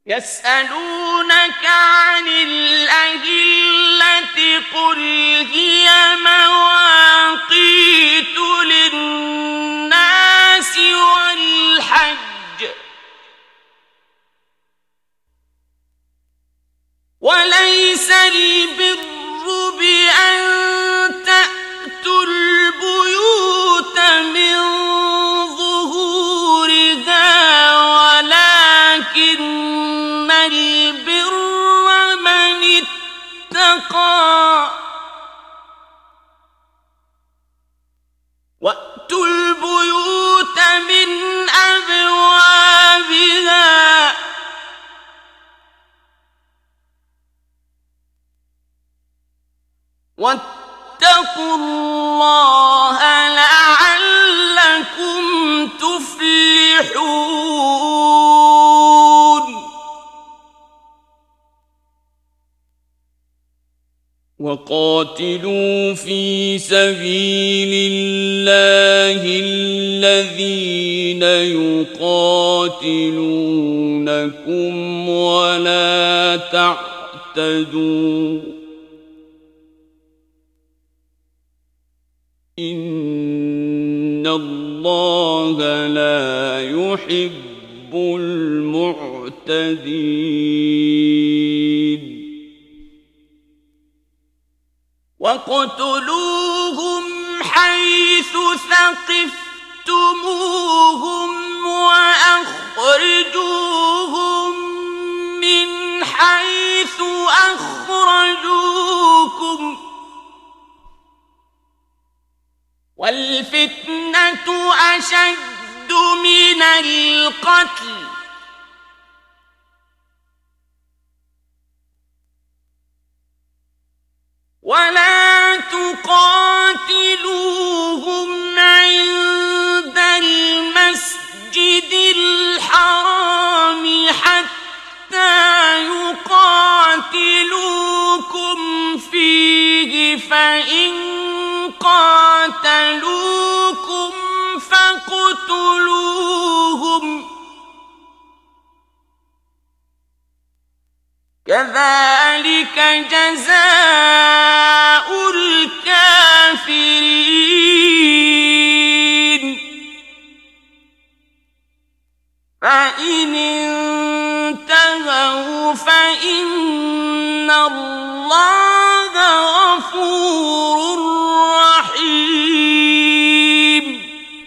يسألونك عن الأهلة قل هي مواقيت للناس والحج وليس البر بأن تأتوا البيوت من ظهورها ولكن البر من اتقى وأتوا البيوت من أبوابها واتقوا الله لعلكم تفلحون وقاتلوا في سبيل الله الذين يقاتلونكم ولا تعتدوا إن الله لا يحب المعتدين واقتلوهم حيث ثقفتموهم وأخرجوهم من حيث أخرجوكم والفتنة أشد من القتل ولا تقاتلوهم عند المسجد الحرام حتى يقاتلوكم فيه فإن قاتلوكم فاقتلوهم كذلك جزاء الكافرين فإن انتهوا فإن الله غفور رحيم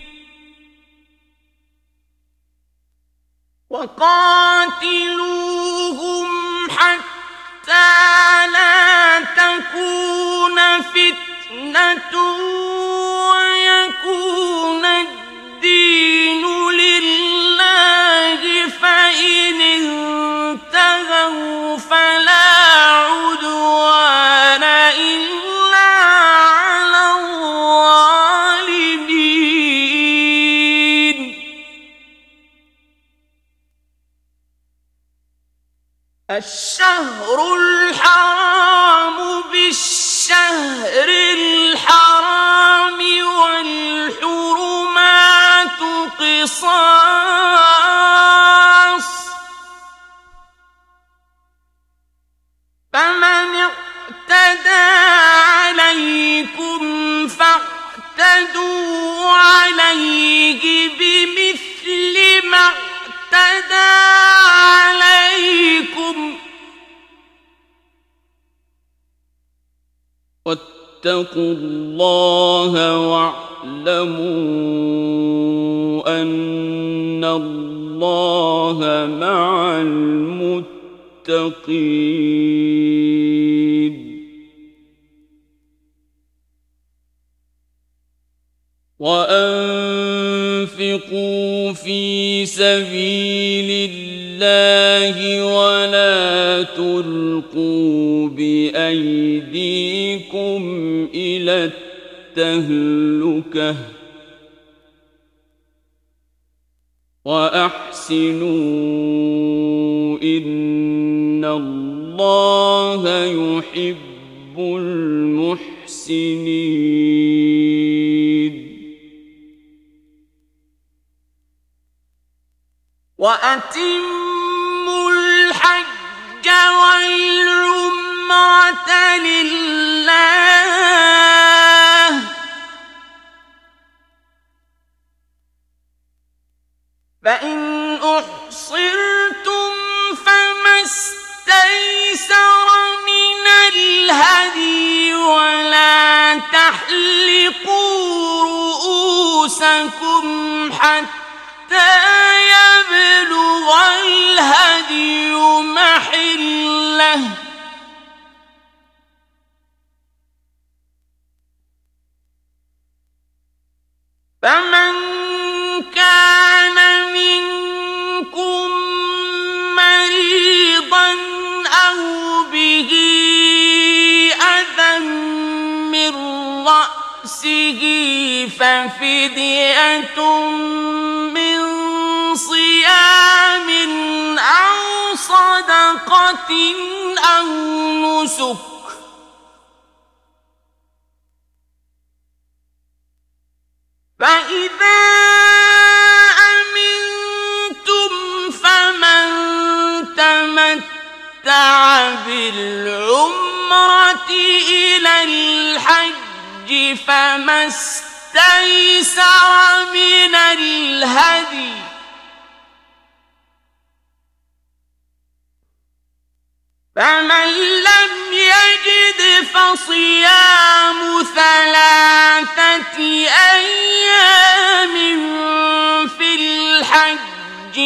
وقاتلوهم حتى لا تكون فتنة ويكون الدين لله فإن انتهوا فلا عدوان إلا على الظالمين الشهر الحرام بالشهر الحرام والحرمات قصاص فمن اعتدى عليكم فاعتدوا عليه بمثل ما اعتدى عليكم واتقوا الله واعلموا أن الله مع المتقين وأنفقوا في سبيل الله ولا تلقوا بأيديكم إلى التهلكة وأحسنوا إن الله يحب المحسنين وأتموا الحج والعمرة لله فإن أحصرتم فما استيسر من الهدي ولا تحلقوا رؤوسكم حتى يبلغ الهدي محله فمن كان منكم مريضا أو به أذى من رأسه ففدية من صيام أو صدقة أو نسك فإذا أمنتم فمن تمتع بالعمرة إلى الحج فما استيسر من الهدي فمن لم يجد فصيام 3 أيام في الحج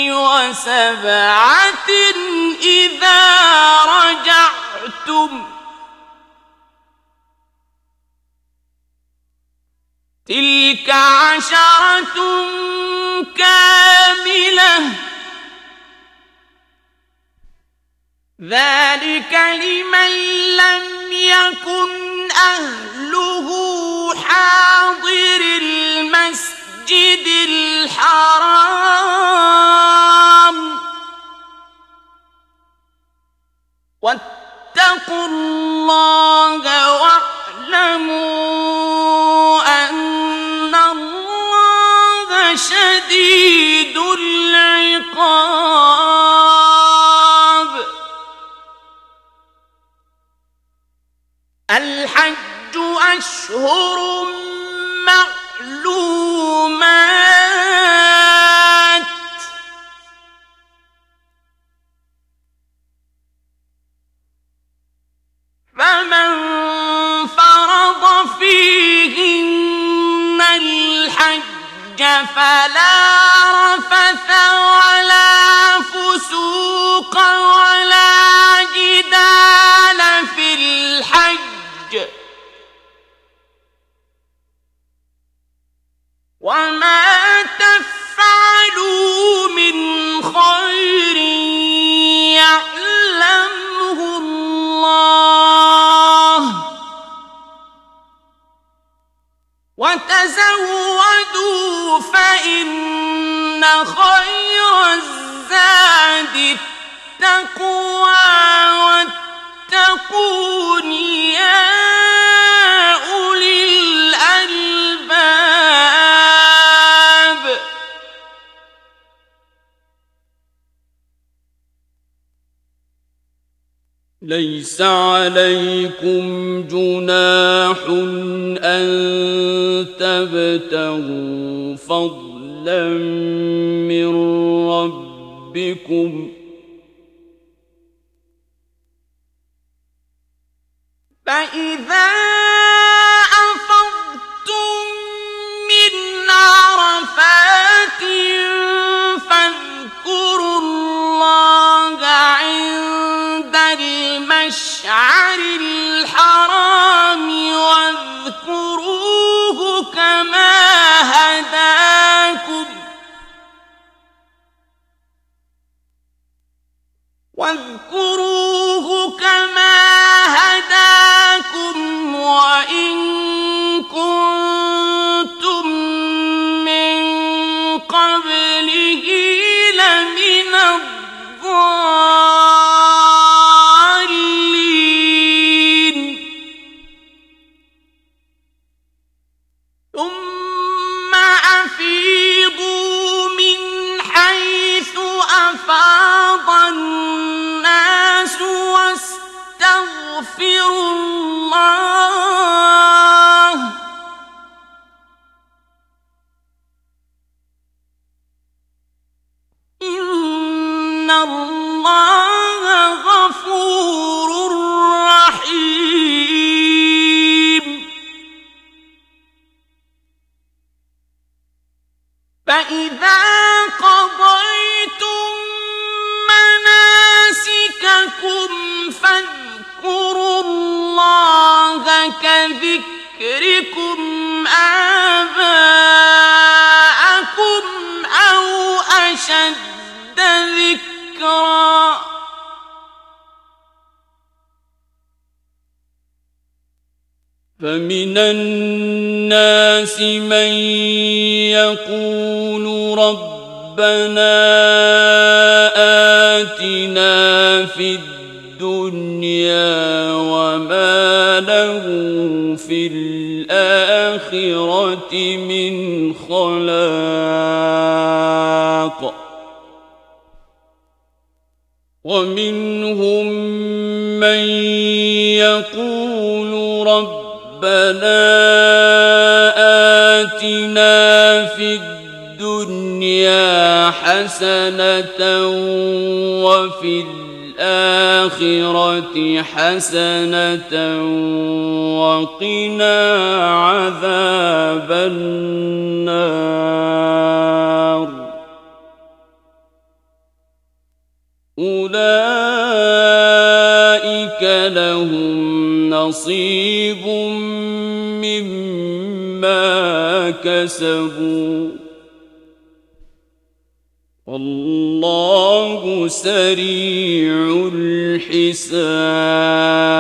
و7 إذا رجعتم تلك 10 كاملة ذلك لمن لم يكن أهله حاضر المسجد الحرام واتقوا الله واعلموا أن الله شديد العقاب الحج أشهر معلومات فمن فرض فيهن الحج فلا رفث ولا فسوق ولا جدال في الحج وما تفعلوا من خير يعلمه الله وتزودوا فإن خير الزاد التقوى واتقون يا أولي الألباب ليس عليكم جناح أن تبتغوا فضلا من ربكم فإذا أفضتم من عرفات فاذكروا الله عند المشعر الحرام واذكروه كما هداكم وإن كنتم من قبله لمن الضالين ثم أفيضوا من حيث أفاض الناس اللَّهَ غَفُورٌ رَّحِيمٌ فَإِذَا قَضَيْتُم مَّنَاسِكَكُمْ فاذكروا اللَّهَ كذكركم آباءكم أو أشد ذكرا فمن الناس من يقول ربنا آتنا في الدنيا وما له في الآخرة من خلاق ومنهم من يقول ربنا آتنا في الدنيا حسنة وفي الآخرة حسنة وقنا عذاب النار أولئك لهم نصيب مما كسبوا والله سريع الحساب